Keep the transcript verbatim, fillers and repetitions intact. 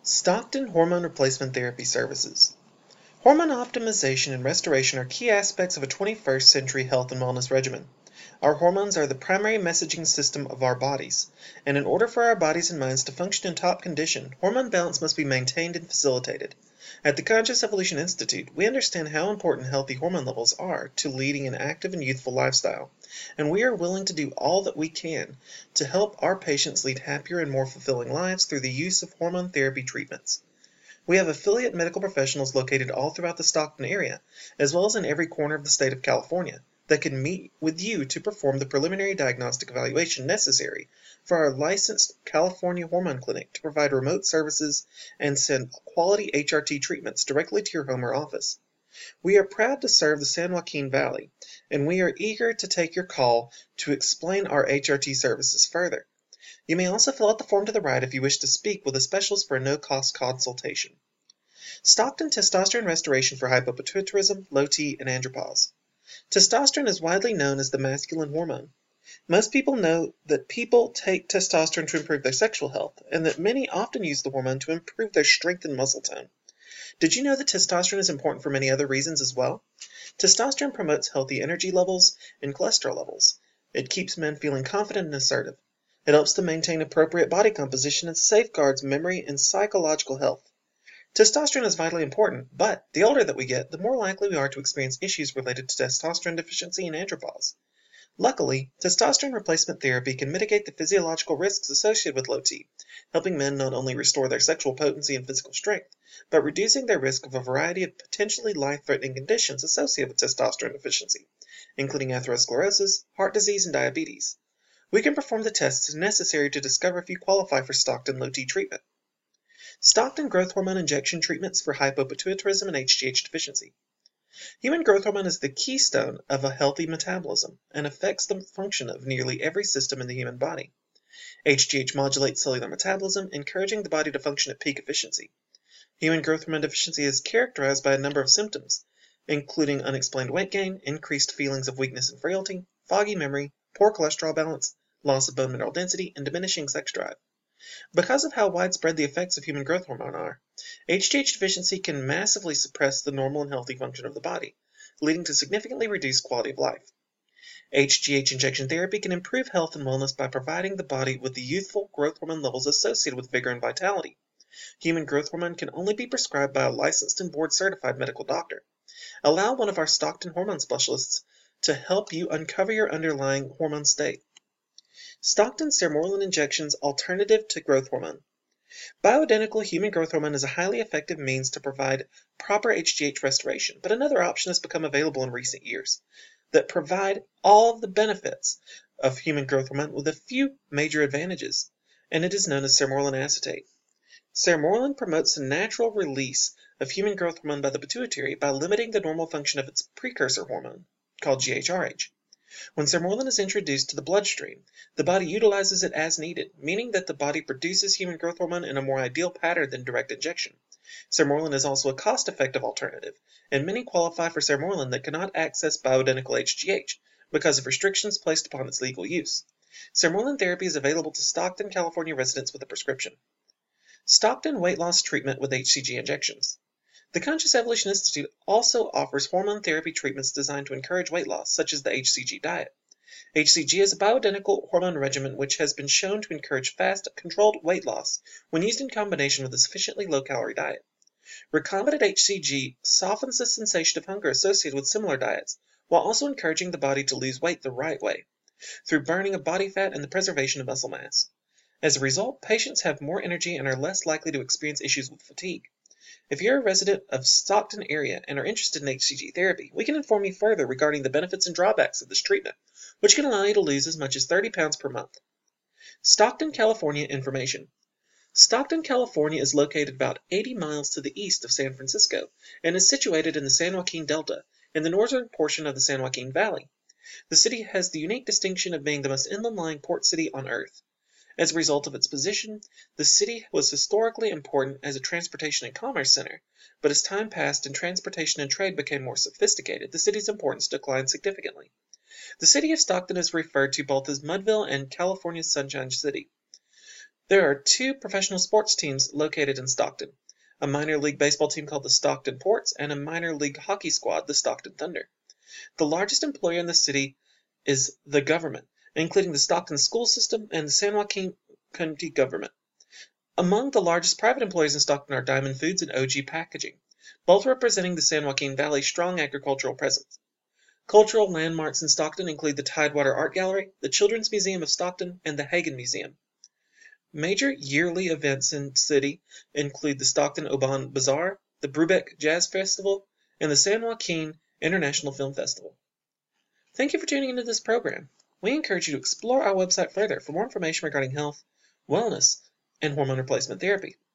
Stockton Hormone Replacement Therapy Services. Hormone optimization and restoration are key aspects of a twenty-first century health and wellness regimen. Our hormones are the primary messaging system of our bodies, and in order for our bodies and minds to function in top condition, hormone balance must be maintained and facilitated. At the Conscious Evolution Institute, we understand how important healthy hormone levels are to leading an active and youthful lifestyle, and we are willing to do all that we can to help our patients lead happier and more fulfilling lives through the use of hormone therapy treatments. We have affiliate medical professionals located all throughout the Stockton area, as well as in every corner of the state of California, that can meet with you to perform the preliminary diagnostic evaluation necessary for our licensed California Hormone Clinic to provide remote services and send quality H R T treatments directly to your home or office. We are proud to serve the San Joaquin Valley, and we are eager to take your call to explain our H R T services further. You may also fill out the form to the right if you wish to speak with a specialist for a no-cost consultation. Stockton Testosterone Restoration for Hypopituitarism, Low T, and Andropause. Testosterone is widely known as the masculine hormone. Most people know that people take testosterone to improve their sexual health, and that many often use the hormone to improve their strength and muscle tone. Did you know that testosterone is important for many other reasons as well? Testosterone promotes healthy energy levels and cholesterol levels. It keeps men feeling confident and assertive. It helps to maintain appropriate body composition and safeguards memory and psychological health. Testosterone is vitally important, but the older that we get, the more likely we are to experience issues related to testosterone deficiency and andropause. Luckily, testosterone replacement therapy can mitigate the physiological risks associated with low T, helping men not only restore their sexual potency and physical strength, but reducing their risk of a variety of potentially life-threatening conditions associated with testosterone deficiency, including atherosclerosis, heart disease, and diabetes. We can perform the tests necessary to discover if you qualify for Stockton low T treatment. Stockton growth hormone injection treatments for hypopituitarism and H G H deficiency. Human growth hormone is the keystone of a healthy metabolism and affects the function of nearly every system in the human body. H G H modulates cellular metabolism, encouraging the body to function at peak efficiency. Human growth hormone deficiency is characterized by a number of symptoms, including unexplained weight gain, increased feelings of weakness and frailty, foggy memory, poor cholesterol balance, loss of bone mineral density, and diminishing sex drive. Because of how widespread the effects of human growth hormone are, H G H deficiency can massively suppress the normal and healthy function of the body, leading to significantly reduced quality of life. H G H injection therapy can improve health and wellness by providing the body with the youthful growth hormone levels associated with vigor and vitality. Human growth hormone can only be prescribed by a licensed and board-certified medical doctor. Allow one of our Stockton hormone specialists to help you uncover your underlying hormone state. Stockton Sermorelin injections alternative to growth hormone. Bioidentical human growth hormone is a highly effective means to provide proper H G H restoration, but another option has become available in recent years that provide all of the benefits of human growth hormone with a few major advantages, and it is known as Sermorelin acetate. Sermorelin promotes the natural release of human growth hormone by the pituitary by limiting the normal function of its precursor hormone, called G H R H. When Sermorelin is introduced to the bloodstream, the body utilizes it as needed, meaning that the body produces human growth hormone in a more ideal pattern than direct injection. Sermorelin is also a cost-effective alternative, and many qualify for Sermorelin that cannot access bioidentical H G H because of restrictions placed upon its legal use. Sermorelin therapy is available to Stockton, California residents with a prescription. Stockton weight loss treatment with H C G injections. The Conscious Evolution Institute also offers hormone therapy treatments designed to encourage weight loss, such as the H C G diet. H C G is a bioidentical hormone regimen which has been shown to encourage fast, controlled weight loss when used in combination with a sufficiently low-calorie diet. Recombinant H C G softens the sensation of hunger associated with similar diets, while also encouraging the body to lose weight the right way, through burning of body fat and the preservation of muscle mass. As a result, patients have more energy and are less likely to experience issues with fatigue. If you're a resident of Stockton area and are interested in H C G therapy, we can inform you further regarding the benefits and drawbacks of this treatment, which can allow you to lose as much as thirty pounds per month. Stockton, California information. Stockton, California is located about eighty miles to the east of San Francisco and is situated in the San Joaquin Delta in the northern portion of the San Joaquin Valley. The city has the unique distinction of being the most inland-lying port city on Earth. As a result of its position, the city was historically important as a transportation and commerce center, but as time passed and transportation and trade became more sophisticated, the city's importance declined significantly. The city of Stockton is referred to both as Mudville and California's Sunshine City. There are two professional sports teams located in Stockton, a minor league baseball team called the Stockton Ports and a minor league hockey squad, the Stockton Thunder. The largest employer in the city is the government, including the Stockton school system and the San Joaquin County government. Among the largest private employers in Stockton are Diamond Foods and O G Packaging, both representing the San Joaquin Valley's strong agricultural presence. Cultural landmarks in Stockton include the Tidewater Art Gallery, the Children's Museum of Stockton, and the Hagen Museum. Major yearly events in the city include the Stockton Oban Bazaar, the Brubeck Jazz Festival, and the San Joaquin International Film Festival. Thank you for tuning into this program. We encourage you to explore our website further for more information regarding health, wellness, and hormone replacement therapy.